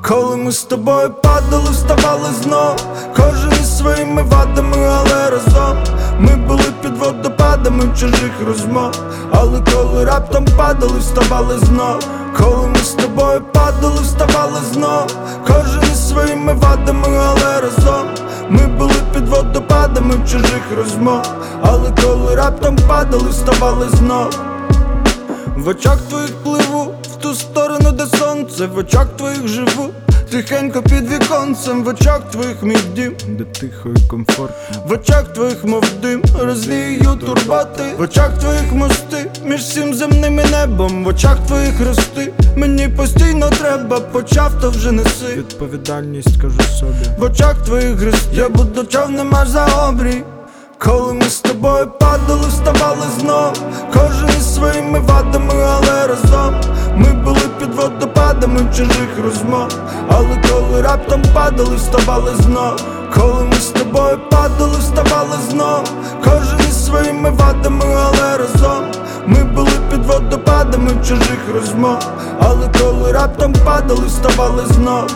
Коли ми з тобою падали, вставали знов, кожен із своїми вадами, але разом. Ми були під водопадами чужих розмов, але коли раптом падали, вставали знов. Коли ми з тобою падали, вставали знов, кожен із своїми вадами, але разом. Ми були під водопадами чужих розмов, але коли раптом падали, вставали знов. В очах твоїх пливу, в ту сторону, де сонце, в очах твоїх живу, тихенько під віконцем, в очах твоїх мій дім, де тихо і комфортно. В очах твоїх, мов дим, розвію турботи. В очах твоїх мости, між всім земним і небом. В очах твоїх рости, мені постійно треба. Почав, то вже неси відповідальність, кажу собі. В очах твоїх грести, я буду човнем аж за обрій. Коли ми з тобою падали, вставали знов, кожен із своїми вадами, але разом. Ми були під водопадами чужих розмов, але коли раптом падали, вставали знов. Коли ми з тобою падали, вставали знов, кожен із своїми вадами, але разом. Ми були під водопадами чужих розмов, але коли раптом падали, вставали знов.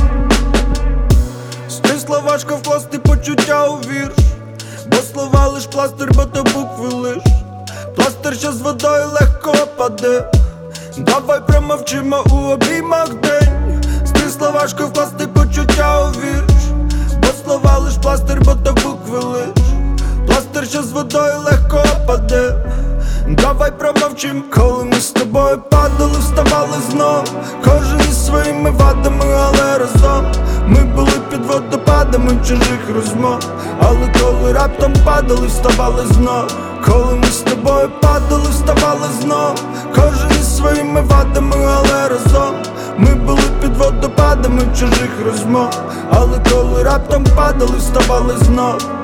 Стисла важко вкласти почуття у вірш, бо слова лиш пластир, бо то букви лиш. Пластир, що з водою легко паде. Давай промовчимо у обіймах день. Стисла важко вкласти почуття у вірш, бо слова лиш пластир, бо то букви лиш. Пластир, що з водою легко паде. Давай промовчим. Коли ми з тобою падали, вставали знов, кожен із своїми вадами, але разом. Ми були під водопадами чужих розмов, але коли раптом падали, вставали знов. Коли ми з тобою падали, вставали знов, кожен із своїми вадами, але разом. Ми були під водопадами чужих розмов, але коли раптом падали, вставали знов.